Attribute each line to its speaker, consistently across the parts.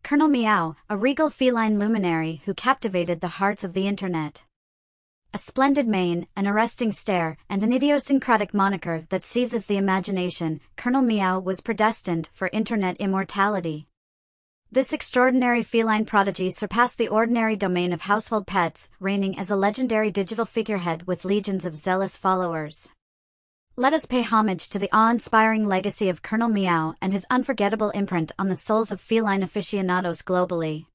Speaker 1: Colonel Meow, a regal feline luminary who captivated the hearts of the internet. A splendid mane, an arresting stare, and an idiosyncratic moniker that seizes the imagination, Colonel Meow was predestined for internet immortality. This extraordinary feline prodigy surpassed the ordinary domain of household pets, reigning as a legendary digital figurehead with legions of zealous followers. Let us pay homage to the awe-inspiring legacy of Colonel Meow and his unforgettable imprint on the souls of feline aficionados globally.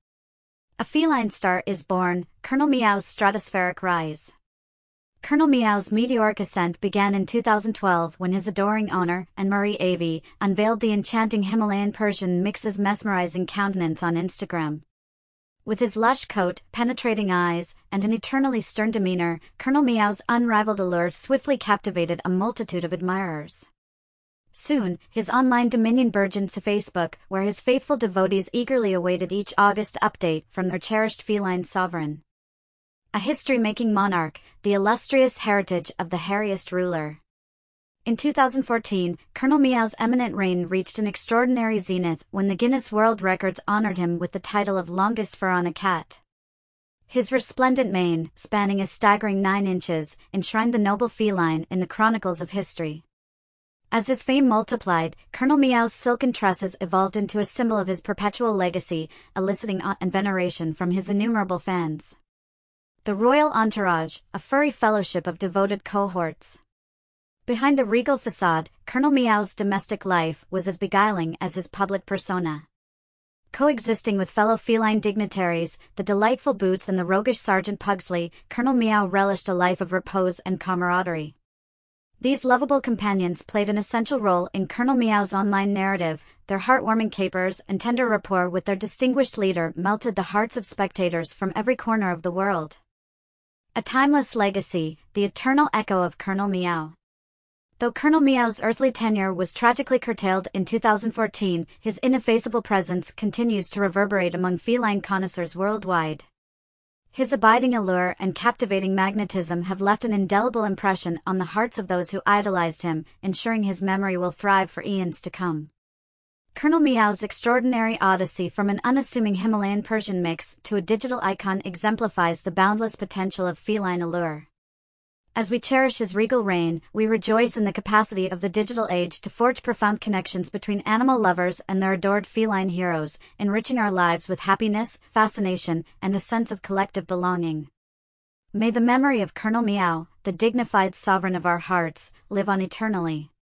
Speaker 1: A feline star is born, Colonel Meow's stratospheric rise. Colonel Meow's meteoric ascent began in 2012 when his adoring owner, Anne-Marie Avey, unveiled the enchanting Himalayan Persian mix's mesmerizing countenance on Instagram. With his lush coat, penetrating eyes, and an eternally stern demeanor, Colonel Meow's unrivaled allure swiftly captivated a multitude of admirers. Soon, his online dominion burgeoned to Facebook, where his faithful devotees eagerly awaited each August update from their cherished feline sovereign. A history-making monarch, the illustrious heritage of the hairiest ruler. In 2014, Colonel Meow's eminent reign reached an extraordinary zenith when the Guinness World Records honored him with the title of longest fur on a cat. His resplendent mane, spanning a staggering 9 inches, enshrined the noble feline in the chronicles of history. As his fame multiplied, Colonel Meow's silken tresses evolved into a symbol of his perpetual legacy, eliciting awe and veneration from his innumerable fans. The royal entourage, a furry fellowship of devoted cohorts. Behind the regal facade, Colonel Meow's domestic life was as beguiling as his public persona. Coexisting with fellow feline dignitaries, the delightful Boots and the roguish Sergeant Pugsley, Colonel Meow relished a life of repose and camaraderie. These lovable companions played an essential role in Colonel Meow's online narrative. Their heartwarming capers and tender rapport with their distinguished leader melted the hearts of spectators from every corner of the world. A timeless legacy, the eternal echo of Colonel Meow. Though Colonel Meow's earthly tenure was tragically curtailed in 2014, his ineffaceable presence continues to reverberate among feline connoisseurs worldwide. His abiding allure and captivating magnetism have left an indelible impression on the hearts of those who idolized him, ensuring his memory will thrive for eons to come. Colonel Meow's extraordinary odyssey from an unassuming Himalayan Persian mix to a digital icon exemplifies the boundless potential of feline allure. As we cherish his regal reign, we rejoice in the capacity of the digital age to forge profound connections between animal lovers and their adored feline heroes, enriching our lives with happiness, fascination, and a sense of collective belonging. May the memory of Colonel Meow, the dignified sovereign of our hearts, live on eternally.